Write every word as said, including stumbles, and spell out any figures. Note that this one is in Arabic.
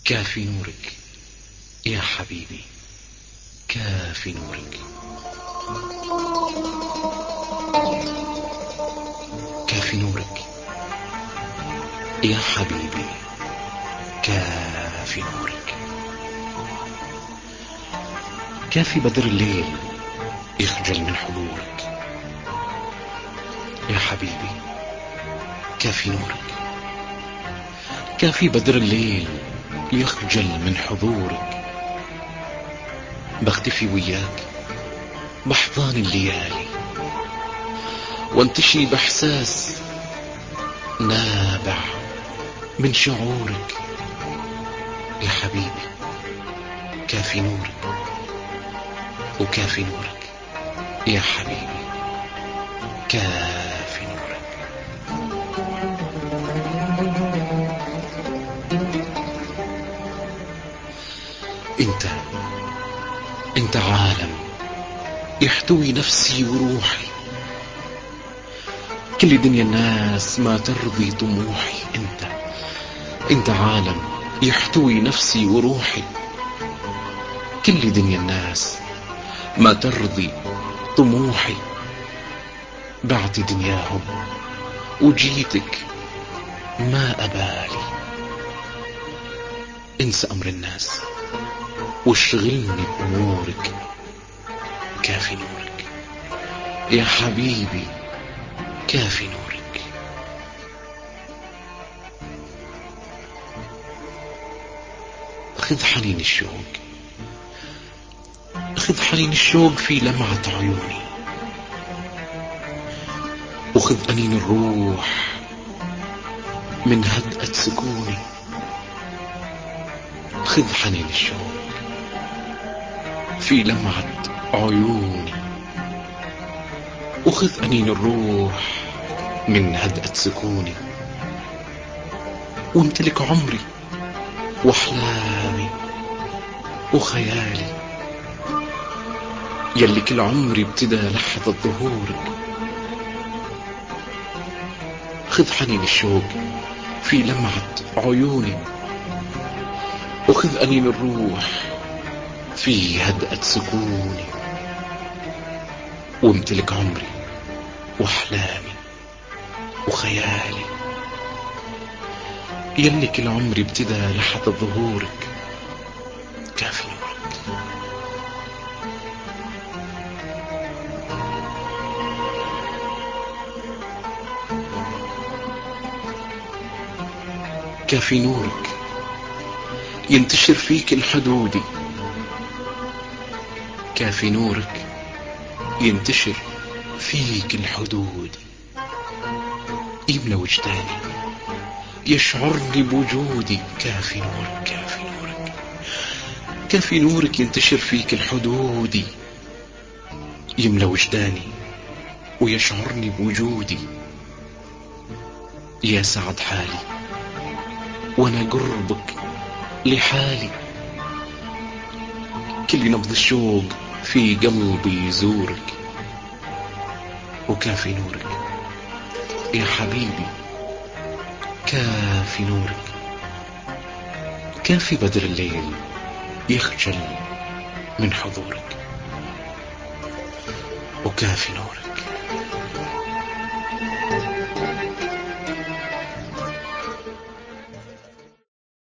كافي نورك يا حبيبي، كافي نورك. كافي نورك يا حبيبي، كافي نورك. كافي بدر الليل يخجل من حضورك يا حبيبي، كافي نورك. كافي بدر الليل يخجل من حضورك. بختفي وياك بحضان الليالي، وانتشي باحساس نابع من شعورك يا حبيبي، كافي نورك. وكافي نورك يا حبيبي، كافي نورك. انت انت عالم يحتوي نفسي وروحي، كل دنيا الناس ما ترضي طموحي. انت انت عالم يحتوي نفسي وروحي، كل دنيا الناس ما ترضي طموحي. بعت دنياهم وجيتك ما أبالي، انسى أمر الناس واشغلني بأمورك. كافي نورك يا حبيبي، كافي نورك. خذ حنين الشوق، خذ حنين الشوق في لمعة عيوني، وخذ أنين الروح من هدأة سكوني. خذ حنين الشوق في لمعة عيوني، وخذ أنين الروح من هدأة سكوني. وامتلك عمري واحلامي وخيالي، يلي كل عمري ابتدى لحظة ظهورك. خذ حنين الشوق في لمعة عيوني، وخذ أنين الروح في هدأة سكوني. وامتلك عمري واحلامي وخيالي، يلي كل عمري ابتدى لحظة ظهورك. كافي نورك. كافي نورك ينتشر فيك الحدودي، كافي نورك ينتشر فيك الحدود. يملى وجداني يشعرني بوجودي. كافي نورك، كافي نورك. كافي نورك ينتشر فيك الحدود، يملى وجداني ويشعرني بوجودي. يا سعد حالي وانا قربك لحالي، كل نبض الشوق في قلبي يزورك. وكافي نورك يا حبيبي، كافي نورك. كافي بدر الليل يخجل من حضورك، وكافي نورك.